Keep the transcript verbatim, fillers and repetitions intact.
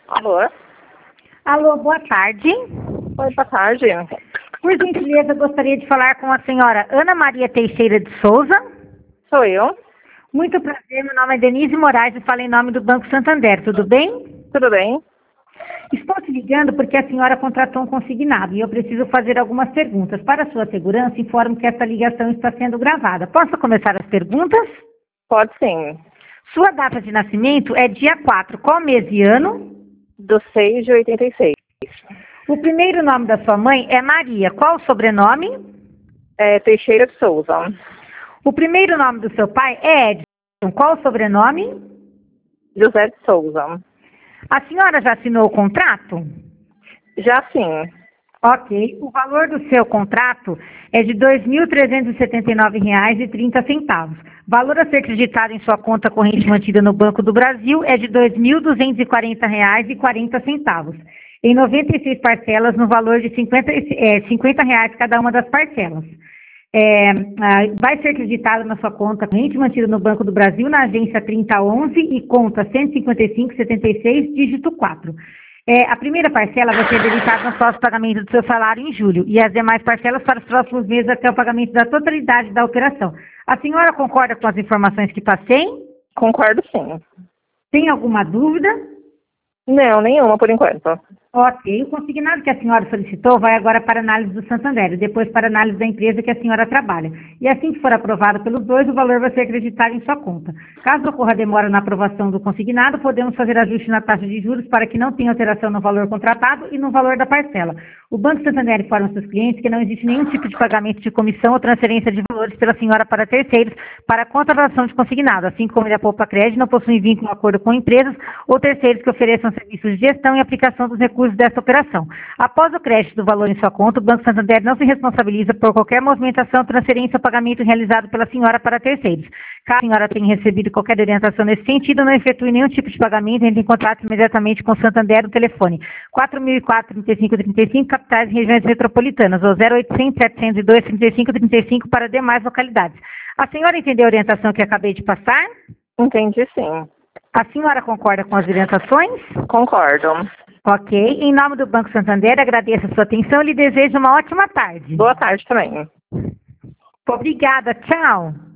Alô? Alô, boa tarde. Oi, boa tarde. Por gentileza, gostaria de falar com a senhora Ana Maria Teixeira de Souza. Sou eu. Muito prazer, meu nome é Denise Moraes e falo em nome do Banco Santander, tudo bem? Tudo bem? Estou te ligando porque a senhora contratou um consignado e eu preciso fazer algumas perguntas. Para sua segurança, informo que essa ligação está sendo gravada. Posso começar as perguntas? Pode sim. Sua data de nascimento é dia quatro, qual mês e ano? Do seis de oitenta e seis. O primeiro nome da sua mãe é Maria, qual o sobrenome? É Teixeira de Souza. O primeiro nome do seu pai é Edson, qual o sobrenome? José de Souza. A senhora já assinou o contrato? Já sim. Ok. O valor do seu contrato é de dois mil trezentos e setenta e nove reais e trinta centavos. Valor a ser acreditado em sua conta corrente mantida no Banco do Brasil é de dois mil duzentos e quarenta reais e quarenta centavos. Em noventa e seis parcelas no valor de cinquenta, é, cinquenta reais cada uma das parcelas. É, vai ser acreditado na sua conta corrente mantida no Banco do Brasil, na agência trinta onze e conta cento e cinquenta e cinco setenta e seis, dígito quatro. É, a primeira parcela vai ser debitada no próximo pagamento do seu salário em julho e as demais parcelas para os próximos meses até o pagamento da totalidade da operação. A senhora concorda com as informações que passei? Concordo sim. Tem alguma dúvida? Não, nenhuma por enquanto. Ok. O consignado que a senhora solicitou vai agora para análise do Santander e depois para análise da empresa que a senhora trabalha. E assim que for aprovado pelos dois, o valor vai ser acreditado em sua conta. Caso ocorra demora na aprovação do consignado, podemos fazer ajuste na taxa de juros para que não tenha alteração no valor contratado e no valor da parcela. O Banco Santander informa seus clientes que não existe nenhum tipo de pagamento de comissão ou transferência de valores pela senhora para terceiros para a contratação de consignado, assim como ele a Poupa Crédito não possui vínculo ou acordo com empresas ou terceiros que ofereçam serviços de gestão e aplicação dos recursos dessa operação. Após o crédito do valor em sua conta, o Banco Santander não se responsabiliza por qualquer movimentação, transferência ou pagamento realizado pela senhora para terceiros. Caso a senhora tenha recebido qualquer orientação nesse sentido, não efetue nenhum tipo de pagamento, entre em contato imediatamente com o Santander no telefone quatro mil e quatro, trinta e cinco trinta e cinco, capitais e regiões metropolitanas, ou zero oitocentos, setecentos e dois, trinta e cinco trinta e cinco para demais localidades. A senhora entendeu a orientação que acabei de passar? Entendi sim. A senhora concorda com as orientações? Concordo. Ok. Em nome do Banco Santander, agradeço a sua atenção e lhe desejo uma ótima tarde. Boa tarde também. Obrigada. Tchau.